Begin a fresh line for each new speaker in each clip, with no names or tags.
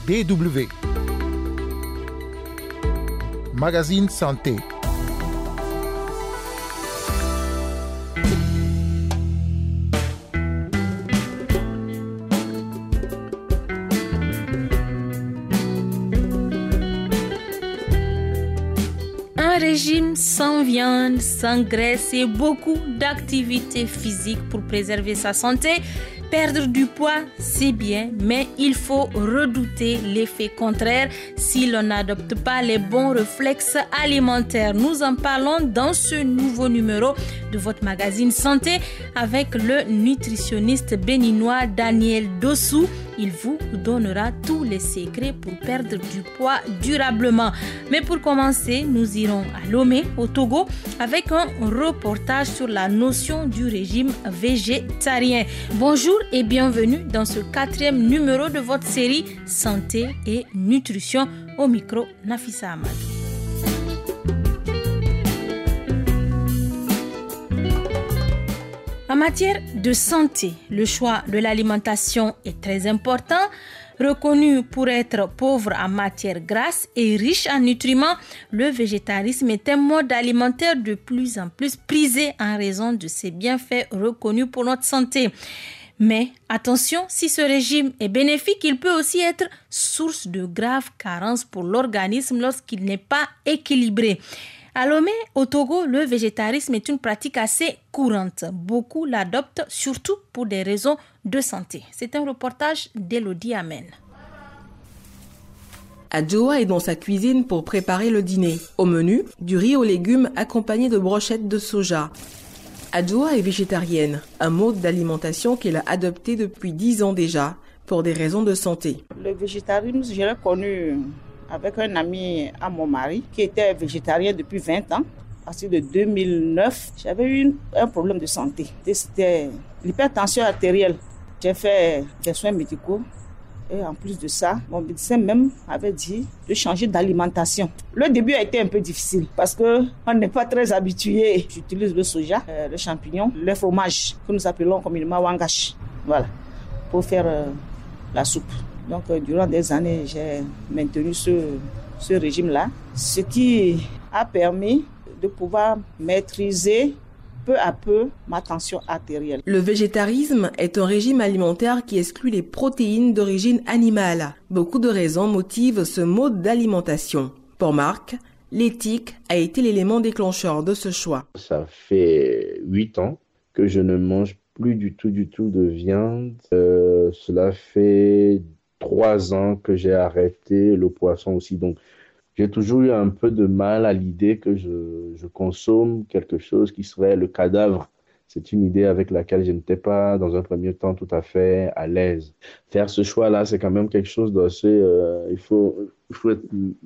BW. Magazine Santé.
Un régime sans viande, sans graisse et beaucoup d'activités physiques pour préserver sa santé. Perdre du poids, c'est bien, mais il faut redouter l'effet contraire si l'on n'adopte pas les bons réflexes alimentaires. Nous en parlons dans ce nouveau numéro de votre magazine Santé avec le nutritionniste béninois Daniel Dossou. Il vous donnera tous les secrets pour perdre du poids durablement. Mais pour commencer, nous irons à Lomé, au Togo, avec un reportage sur la notion du régime végétarien. Bonjour et bienvenue dans ce 4e numéro de votre série Santé et Nutrition. Au micro, Nafissa Amadou. En matière de santé, le choix de l'alimentation est très important. Reconnu pour être pauvre en matière grasse et riche en nutriments, le végétarisme est un mode alimentaire de plus en plus prisé en raison de ses bienfaits reconnus pour notre santé. Mais attention, si ce régime est bénéfique, il peut aussi être source de graves carences pour l'organisme lorsqu'il n'est pas équilibré. À Lomé, au Togo, le végétarisme est une pratique assez courante. Beaucoup l'adoptent, surtout pour des raisons de santé. C'est un reportage d'Elodie Amen.
Adjoa est dans sa cuisine pour préparer le dîner. Au menu, du riz aux légumes accompagné de brochettes de soja. Adjoa est végétarienne, un mode d'alimentation qu'elle a adopté depuis 10 ans déjà, pour des raisons de santé.
Le végétarisme, je l'ai connu avec un ami à mon mari qui était végétarien depuis 20 ans. À partir de 2009, j'avais eu un problème de santé. C'était l'hypertension artérielle. J'ai fait des soins médicaux et en plus de ça, mon médecin même avait dit de changer d'alimentation. Le début a été un peu difficile parce qu'on n'est pas très habitué. J'utilise le soja, le champignon, le fromage que nous appelons communément wangash. Voilà, pour faire la soupe. Donc, durant des années, j'ai maintenu ce régime-là, ce qui a permis de pouvoir maîtriser peu à peu ma tension artérielle.
Le végétarisme est un régime alimentaire qui exclut les protéines d'origine animale. Beaucoup de raisons motivent ce mode d'alimentation. Pour Marc, l'éthique a été l'élément déclencheur de ce choix.
Ça fait 8 ans que je ne mange plus du tout de viande. Cela fait 3 ans que j'ai arrêté le poisson aussi. Donc, j'ai toujours eu un peu de mal à l'idée que je consomme quelque chose qui serait le cadavre. C'est une idée avec laquelle je n'étais pas, dans un premier temps, tout à fait à l'aise. Faire ce choix-là, c'est quand même quelque chose d'assez... il faut être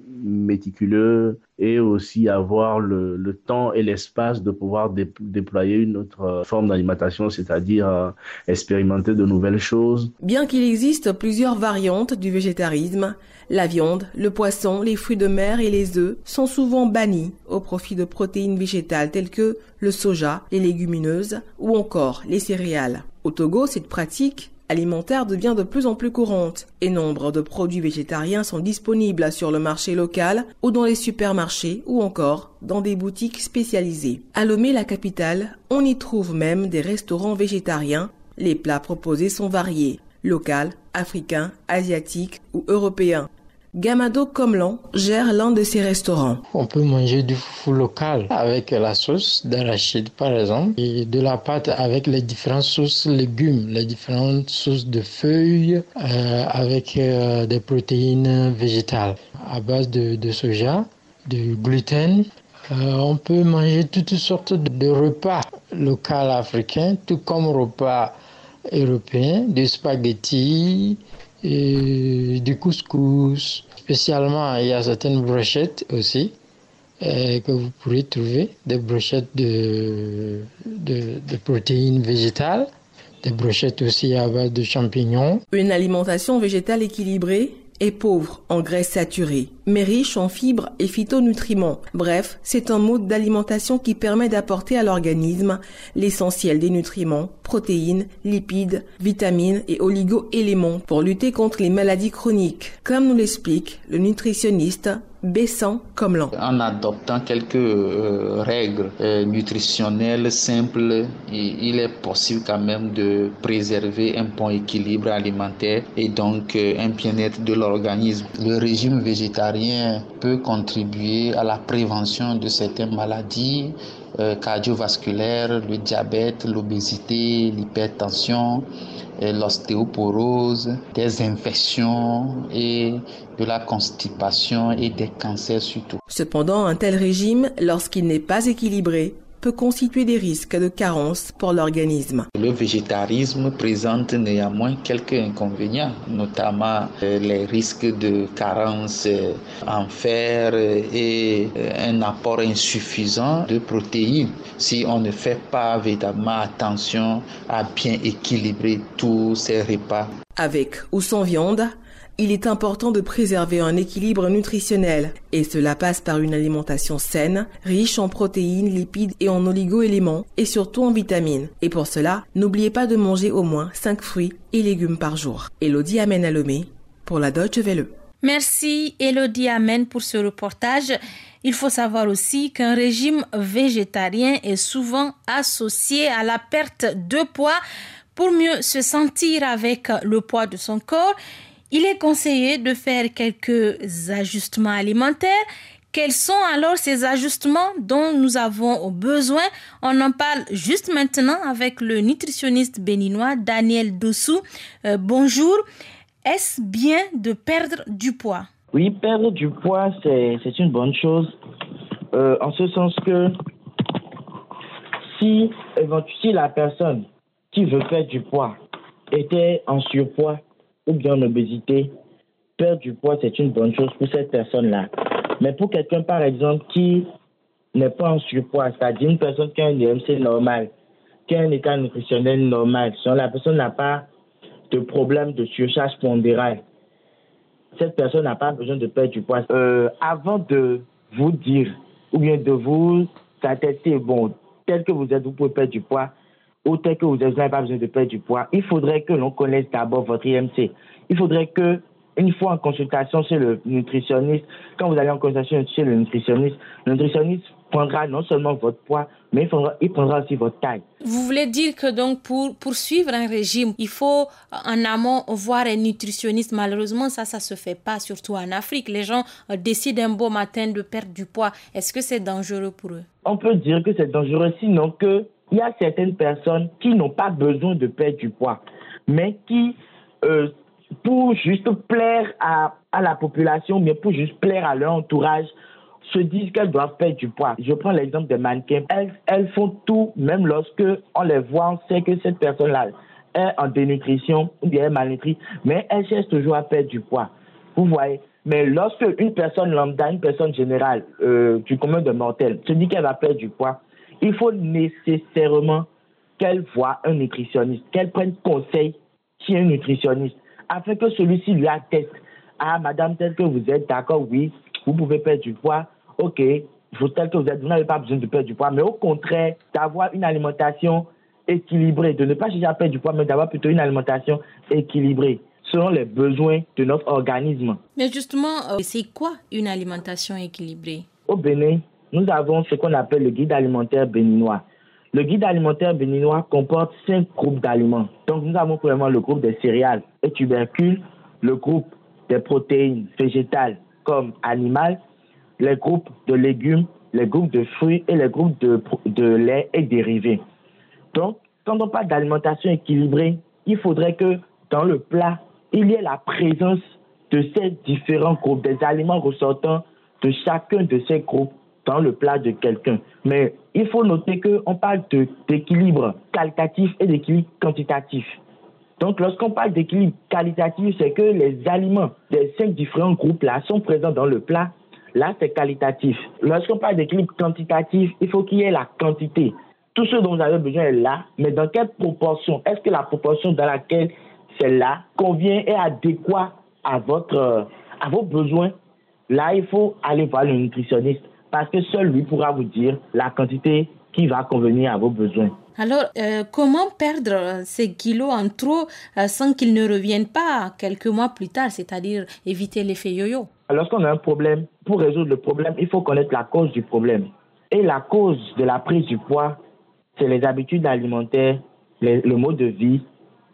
méticuleux et aussi avoir le temps et l'espace de pouvoir déployer une autre forme d'alimentation, c'est-à-dire expérimenter de nouvelles choses.
Bien qu'il existe plusieurs variantes du végétarisme, la viande, le poisson, les fruits de mer et les œufs sont souvent bannis au profit de protéines végétales telles que le soja, les légumineuses ou encore les céréales. Au Togo, cette pratique alimentaire devient de plus en plus courante et nombre de produits végétariens sont disponibles sur le marché local ou dans les supermarchés ou encore dans des boutiques spécialisées. À Lomé, la capitale, on y trouve même des restaurants végétariens. Les plats proposés sont variés, local, africain, asiatique ou européen. Gamado Komlan gère l'un de ces restaurants.
On peut manger du foufou local avec la sauce d'arachide par exemple et de la pâte avec les différentes sauces légumes, les différentes sauces de feuilles avec des protéines végétales à base de soja, de gluten. On peut manger toutes sortes de repas locaux africains, tout comme repas européens, des spaghettis, et du couscous. Spécialement, il y a certaines brochettes aussi que vous pourrez trouver, des brochettes de protéines végétales, des brochettes aussi à base de champignons.
Une alimentation végétale équilibrée est pauvre en graisses saturées, mais riche en fibres et phytonutriments. Bref, c'est un mode d'alimentation qui permet d'apporter à l'organisme l'essentiel des nutriments, protéines, lipides, vitamines et oligo-éléments pour lutter contre les maladies chroniques, comme nous l'explique le nutritionniste Bessan Comlan.
En adoptant quelques règles nutritionnelles simples, il est possible quand même de préserver un bon équilibre alimentaire et donc un bien-être de l'organisme. Le régime végétarien peut contribuer à la prévention de certaines maladies cardiovasculaires, le diabète, l'obésité, l'hypertension, l'ostéoporose, des infections et de la constipation et des cancers surtout.
Cependant, un tel régime, lorsqu'il n'est pas équilibré, peut constituer des risques de carence pour l'organisme.
Le végétarisme présente néanmoins quelques inconvénients, notamment les risques de carence en fer et un apport insuffisant de protéines si on ne fait pas véritablement attention à bien équilibrer tous ces repas.
Avec ou sans viande, il est important de préserver un équilibre nutritionnel et cela passe par une alimentation saine, riche en protéines, lipides et en oligo-éléments et surtout en vitamines. Et pour cela, n'oubliez pas de manger au moins 5 fruits et légumes par jour. Elodie Amen à Lomé pour la Deutsche Welle.
Merci Elodie Amen pour ce reportage. Il faut savoir aussi qu'un régime végétarien est souvent associé à la perte de poids. Pour mieux se sentir avec le poids de son corps, il est conseillé de faire quelques ajustements alimentaires. Quels sont alors ces ajustements dont nous avons besoin? On en parle juste maintenant avec le nutritionniste béninois Daniel Dossou. Bonjour. Est-ce bien de perdre du poids?
Oui, perdre du poids, c'est une bonne chose. En ce sens que si la personne qui veut perdre du poids était en surpoids ou bien en obésité, perdre du poids, c'est une bonne chose pour cette personne-là. Mais pour quelqu'un, par exemple, qui n'est pas en surpoids, c'est-à-dire une personne qui a un IMC normal, qui a un état nutritionnel normal, si la personne n'a pas de problème de surcharge pondérale, cette personne n'a pas besoin de perdre du poids. Avant de vous dire, ou bien de vous attester, bon, tel que vous êtes, vous pouvez perdre du poids, ou tel que vous n'avez pas besoin de perdre du poids, il faudrait que l'on connaisse d'abord votre IMC. Il faudrait que, une fois en consultation chez le nutritionniste, quand vous allez en consultation chez le nutritionniste prendra non seulement votre poids, mais il prendra aussi votre taille.
Vous voulez dire que donc pour suivre un régime, il faut en amont voir un nutritionniste. Malheureusement, ça se fait pas, surtout en Afrique. Les gens décident un beau matin de perdre du poids. Est-ce que c'est dangereux pour eux? On
peut dire que c'est dangereux, sinon que il y a certaines personnes qui n'ont pas besoin de perdre du poids, mais qui, pour juste plaire à la population, mais pour juste plaire à leur entourage, se disent qu'elles doivent perdre du poids. Je prends l'exemple des mannequins. Elles font tout, même lorsque on les voit, on sait que cette personne-là est en dénutrition ou bien malnutrie, mais elle cherche toujours à perdre du poids. Vous voyez? Mais lorsque une personne lambda, une personne générale du commun de mortels se dit qu'elle va perdre du poids, il faut nécessairement qu'elle voie un nutritionniste, qu'elle prenne conseil chez un nutritionniste, afin que celui-ci lui atteste. Ah, madame, tel que vous êtes, d'accord, oui, vous pouvez perdre du poids, ok, tel que vous êtes, vous n'avez pas besoin de perdre du poids, mais au contraire, d'avoir une alimentation équilibrée, de ne pas chercher à perdre du poids, mais d'avoir plutôt une alimentation équilibrée, selon les besoins de notre organisme.
Mais justement, c'est quoi une alimentation équilibrée?
Au Bénin, nous avons ce qu'on appelle le guide alimentaire béninois. Le guide alimentaire béninois comporte 5 groupes d'aliments. Donc, nous avons premièrement le groupe des céréales et tubercules, le groupe des protéines végétales comme animales, les groupes de légumes, les groupes de fruits et les groupes de lait et dérivés. Donc, quand on parle d'alimentation équilibrée, il faudrait que dans le plat, il y ait la présence de ces différents groupes, des aliments ressortants de chacun de ces groupes dans le plat de quelqu'un. Mais il faut noter qu'on parle d'équilibre qualitatif et d'équilibre quantitatif. Donc, lorsqu'on parle d'équilibre qualitatif, c'est que les aliments des 5 différents groupes-là sont présents dans le plat. Là, c'est qualitatif. Lorsqu'on parle d'équilibre quantitatif, il faut qu'il y ait la quantité. Tout ce dont vous avez besoin est là, mais dans quelle proportion? Est-ce que la proportion dans laquelle c'est là convient et adéquat à vos besoins, là, il faut aller voir le nutritionniste parce que seul lui pourra vous dire la quantité qui va convenir à vos besoins.
Alors, comment perdre ces kilos en trop sans qu'ils ne reviennent pas quelques mois plus tard, c'est-à-dire éviter l'effet yo-yo?
Lorsqu'on a un problème, pour résoudre le problème, il faut connaître la cause du problème. Et la cause de la prise du poids, c'est les habitudes alimentaires, le mode de vie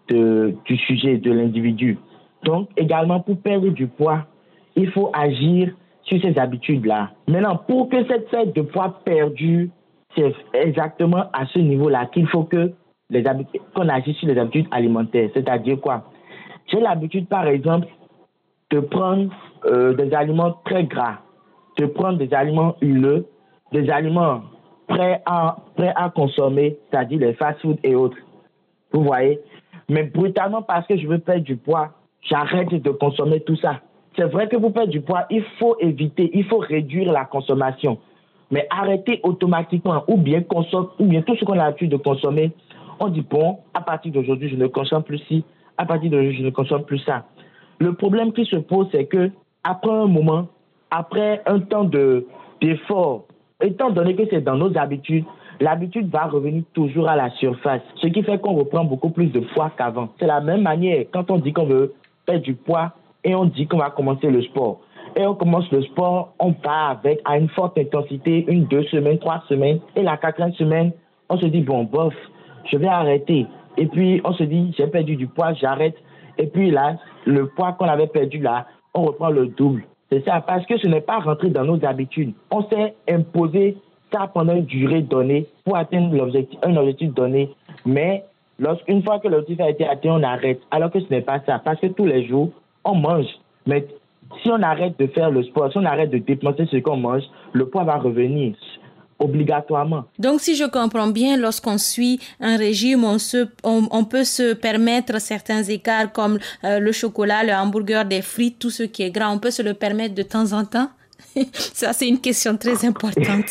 du sujet, de l'individu. Donc, également, pour perdre du poids, il faut agir sur ces habitudes-là. Maintenant, pour que cette fête de poids perdu, c'est exactement à ce niveau-là qu'il faut que qu'on agisse sur les habitudes alimentaires. C'est-à-dire quoi? J'ai l'habitude, par exemple, de prendre des aliments très gras, de prendre des aliments huileux, des aliments prêts à consommer, c'est-à-dire les fast-food et autres. Vous voyez? Mais brutalement, parce que je veux perdre du poids, j'arrête de consommer tout ça. C'est vrai que pour perdre du poids, il faut éviter, il faut réduire la consommation. Mais arrêter automatiquement ou bien tout ce qu'on a l'habitude de consommer, on dit bon, à partir d'aujourd'hui, je ne consomme plus ci, à partir d'aujourd'hui, je ne consomme plus ça. Le problème qui se pose, c'est que après un moment, après un temps d'effort, étant donné que c'est dans nos habitudes, l'habitude va revenir toujours à la surface, ce qui fait qu'on reprend beaucoup plus de poids qu'avant. C'est la même manière quand on dit qu'on veut perdre du poids et on dit qu'on va commencer le sport. Et on commence le sport, on part à une forte intensité, 1, 2 semaines, 3 semaines. Et la 4e semaine, on se dit, bon, bof, je vais arrêter. Et puis, on se dit, j'ai perdu du poids, j'arrête. Et puis là, le poids qu'on avait perdu là, on reprend le double. C'est ça, parce que ce n'est pas rentré dans nos habitudes. On s'est imposé ça pendant une durée donnée pour atteindre un objectif donné. Mais une fois que l'objectif a été atteint, on arrête. Alors que ce n'est pas ça, parce que tous les jours, on mange. Mais si on arrête de faire le sport, si on arrête de dépenser ce qu'on mange, le poids va revenir obligatoirement.
Donc, si je comprends bien, lorsqu'on suit un régime, on peut se permettre certains écarts comme le chocolat, le hamburger, des frites, tout ce qui est gras. On peut se le permettre de temps en temps? Ça, c'est une question très importante.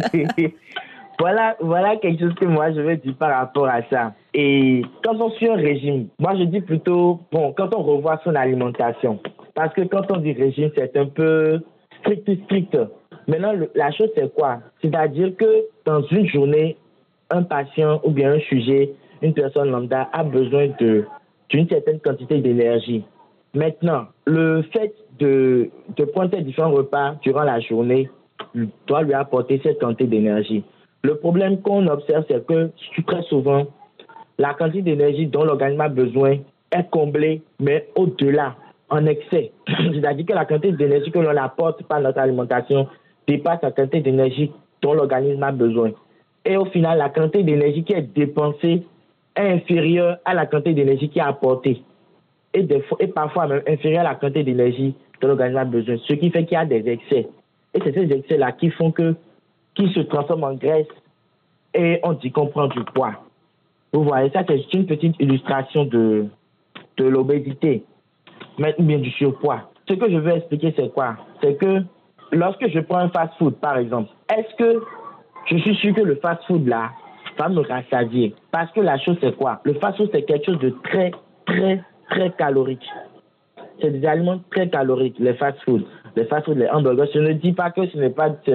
Voilà quelque chose que moi, je veux dire par rapport à ça. Et quand on suit un régime, moi, je dis plutôt, quand on revoit son alimentation. Parce que quand on dit régime, c'est un peu strict. Maintenant, la chose, c'est quoi? C'est-à-dire que dans une journée, un patient ou bien un sujet, une personne lambda a besoin d'une certaine quantité d'énergie. Maintenant, le fait de prendre différents repas durant la journée doit lui apporter cette quantité d'énergie. Le problème qu'on observe, c'est que très souvent, la quantité d'énergie dont l'organisme a besoin est comblée, mais au-delà, en excès. C'est-à-dire que la quantité d'énergie que l'on apporte par notre alimentation dépasse la quantité d'énergie dont l'organisme a besoin. Et au final, la quantité d'énergie qui est dépensée est inférieure à la quantité d'énergie qui est apportée. Et parfois même inférieure à la quantité d'énergie dont l'organisme a besoin. Ce qui fait qu'il y a des excès. Et c'est ces excès-là qui se transforment en graisse et on dit qu'on prend du poids. Vous voyez, ça c'est une petite illustration de l'obésité, mais bien du surpoids. Ce que je veux expliquer, c'est quoi? C'est que lorsque je prends un fast-food, par exemple, est-ce que je suis sûr que le fast-food là va me rassasier? Parce que la chose, c'est quoi? Le fast-food, c'est quelque chose de très, très, très calorique. C'est des aliments très caloriques, les fast-food. Les fast-food, les hamburgers. Je ne dis pas que je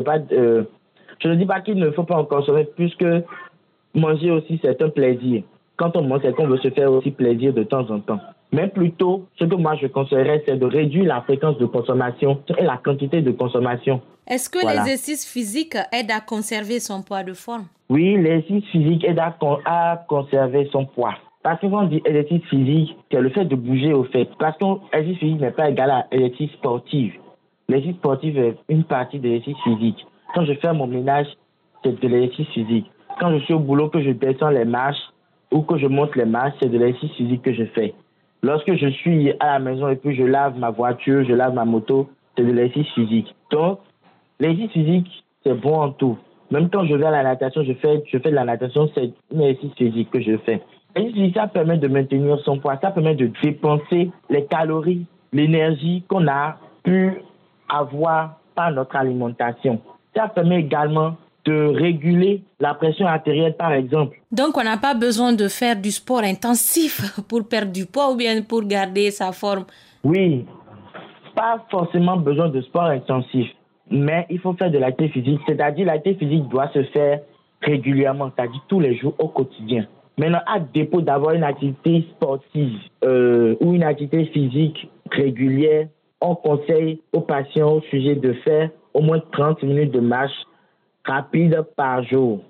ne dis pas qu'il ne faut pas en consommer, puisque manger aussi, c'est un plaisir. Quand on mange, c'est qu'on veut se faire aussi plaisir de temps en temps. Mais plutôt, ce que moi je conseillerais, c'est de réduire la fréquence de consommation et la quantité de consommation.
Est-ce que l'exercice physique aide à conserver son poids de forme?
Oui, l'exercice physique aide à conserver son poids. Parce que quand on dit exercice physique, c'est le fait de bouger au fait. Parce que l'exercice physique n'est pas égal à l'exercice sportif. L'exercice sportif est une partie de l'exercice physique. Quand je fais mon ménage, c'est de l'exercice physique. Quand je suis au boulot, que je descends les marches ou que je monte les marches, c'est de l'exercice physique que je fais. Lorsque je suis à la maison et puis je lave ma voiture, je lave ma moto, c'est de l'exercice physique. Donc, l'exercice physique, c'est bon en tout. Même quand je vais à la natation, je fais de la natation, c'est un exercice physique que je fais. L'exercice physique, ça permet de maintenir son poids, ça permet de dépenser les calories, l'énergie qu'on a pu avoir par notre alimentation. Ça permet également de réguler la pression artérielle, par exemple.
Donc, on n'a pas besoin de faire du sport intensif pour perdre du poids ou bien pour garder sa forme?
Oui, pas forcément besoin de sport intensif, mais il faut faire de l'activité physique, c'est-à-dire l'activité physique doit se faire régulièrement, c'est-à-dire tous les jours au quotidien. Maintenant, à défaut d'avoir une activité sportive ou une activité physique régulière, on conseille aux patients au sujet de faire au moins 30 minutes de marche rapide par jour.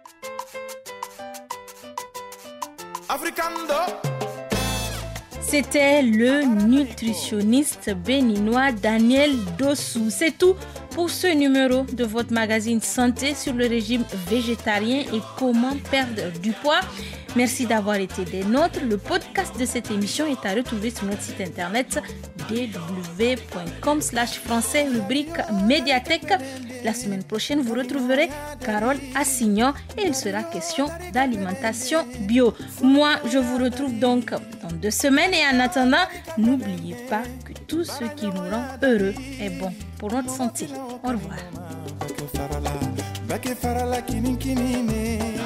C'était le nutritionniste béninois Daniel Dossou. C'est tout pour ce numéro de votre magazine Santé sur le régime végétarien et comment perdre du poids. Merci d'avoir été des nôtres. Le podcast de cette émission est à retrouver sur notre site internet www.com/français rubrique médiathèque. La semaine prochaine, vous retrouverez Carole Assignon et il sera question d'alimentation bio. Moi, je vous retrouve donc dans 2 semaines et en attendant, n'oubliez pas que tout ce qui nous rend heureux est bon pour notre santé. Au revoir.